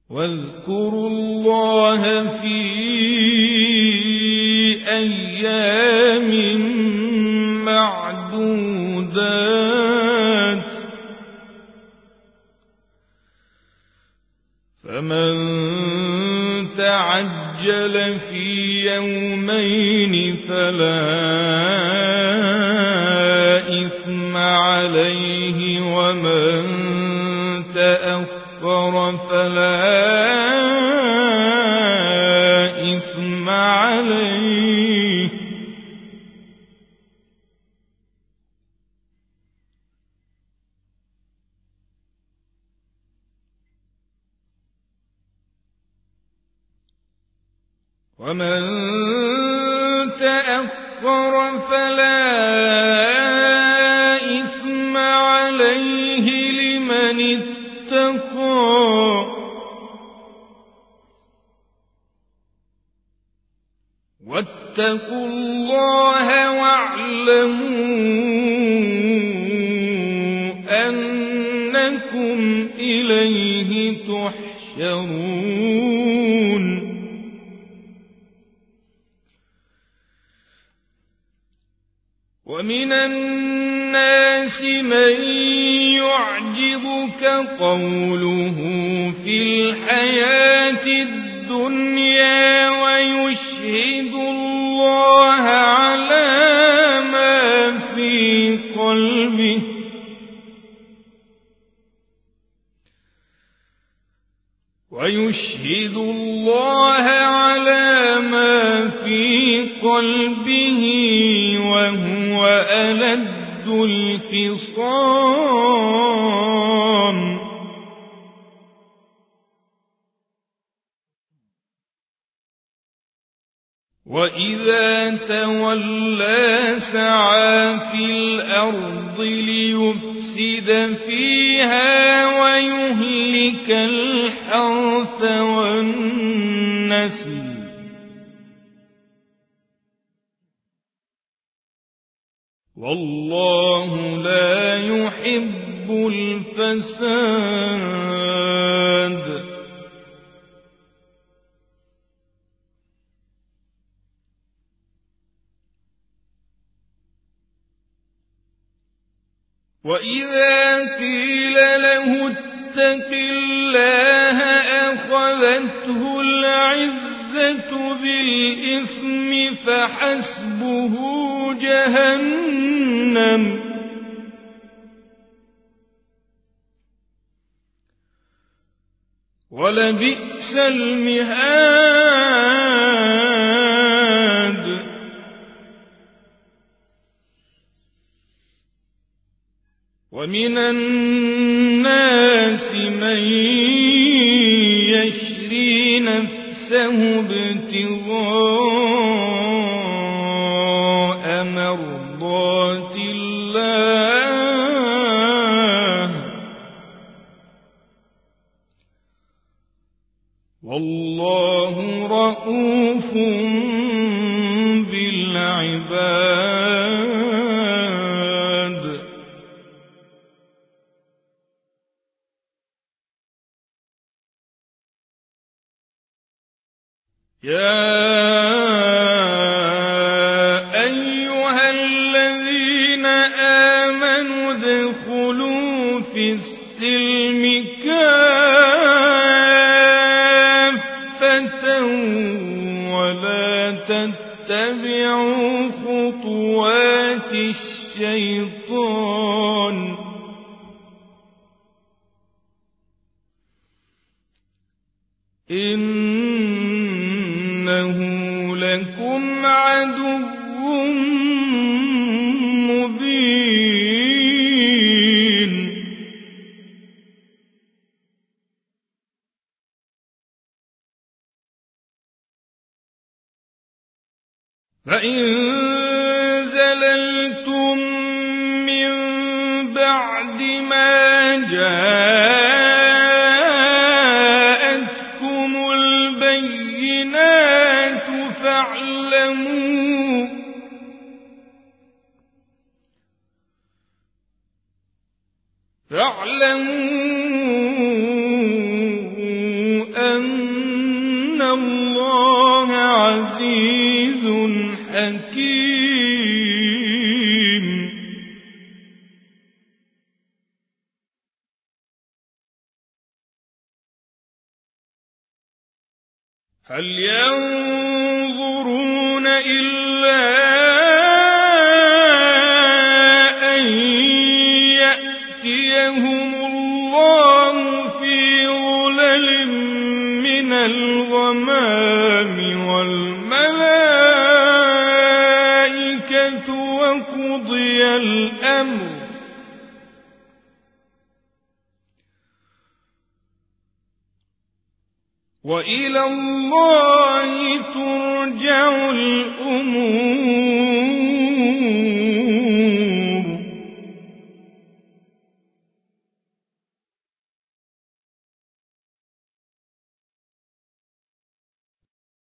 واذكروا الله في أيام معدودات فمن تعجل في يومين فلا إثم عليه ومن تأخر فلا إثم عليه ومن تأخر فلا إثم عليه لمن اتقى واتقوا الله واعلموا أنكم إليه تحشرون ومن الناس من يعجبك قوله في الحياة الدنيا ويشهد الله على ما في قلبه وهو ألد الخصام وإذا تولى سعى في الأرض ليفسد فيها ويهلك الحرث والنسل والله لا يحب الفساد وإذا قيل له اتق الله أخذته العزة بالإثم فحسبه جهنم ولبئس المهاد ومن الناس من يشري نفسه ابتغاء مرضات الله والله رؤوف بالعباد يا أيها الذين آمنوا ادخلوا في السلم كافة ولا تتبعوا خطوات الشيطان إنه لكم عدو مبين فإن زللتم من بعد ما جاءتكم البينات فاعلموا هل ينظرون إلا أن يأتيهم الله في ظلل من الغمام والملائكة وقضي الأمر وإلى الله ترجع الأمور